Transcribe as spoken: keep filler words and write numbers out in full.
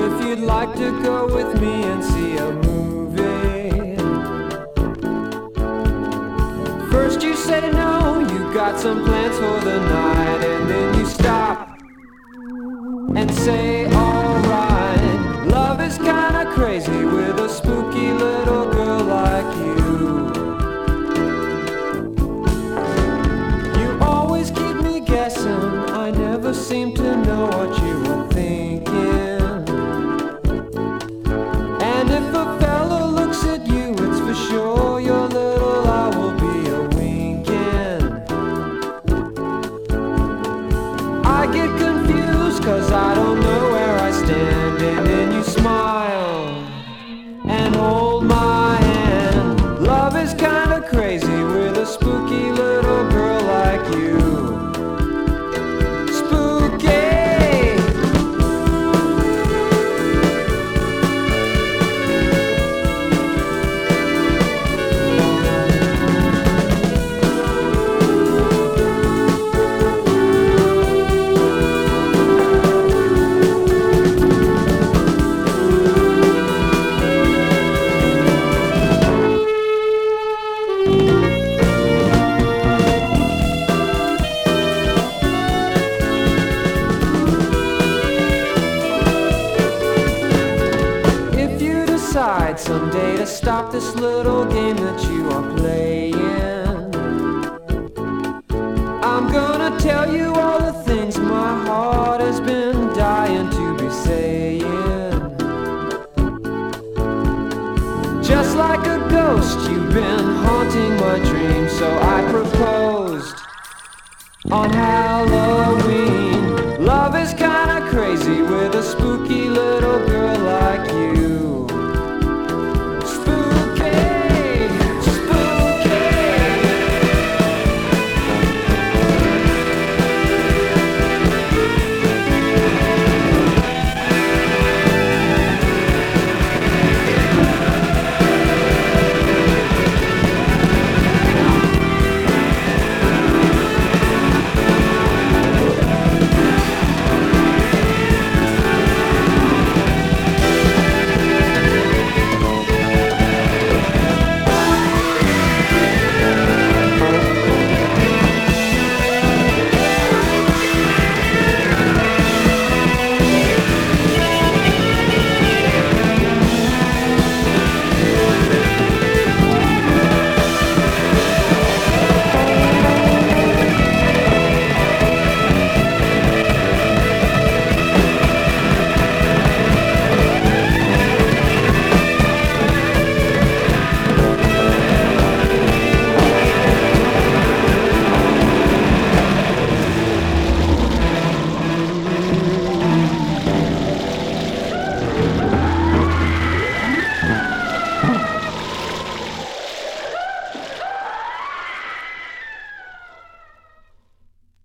if you'd like to go with me and see a movie. First you say no, you got some plans for the night, and then you stop and say alright. Love is kinda crazy with a spooky little girl like you. You always keep me guessing, I never seem to know what you were thinking. And if a fella looks at you, it's for sure your little eye will be a winking. I get confused cause I don't know where I stand, and then you smile and hold my hand. Love is kinda crazy with a spooky little girl like you. Someday to stop this little game that you are playing, I'm gonna tell you all the things my heart has been dying to be saying. Just like a ghost, you've been haunting my dreams, so I proposed on Halloween.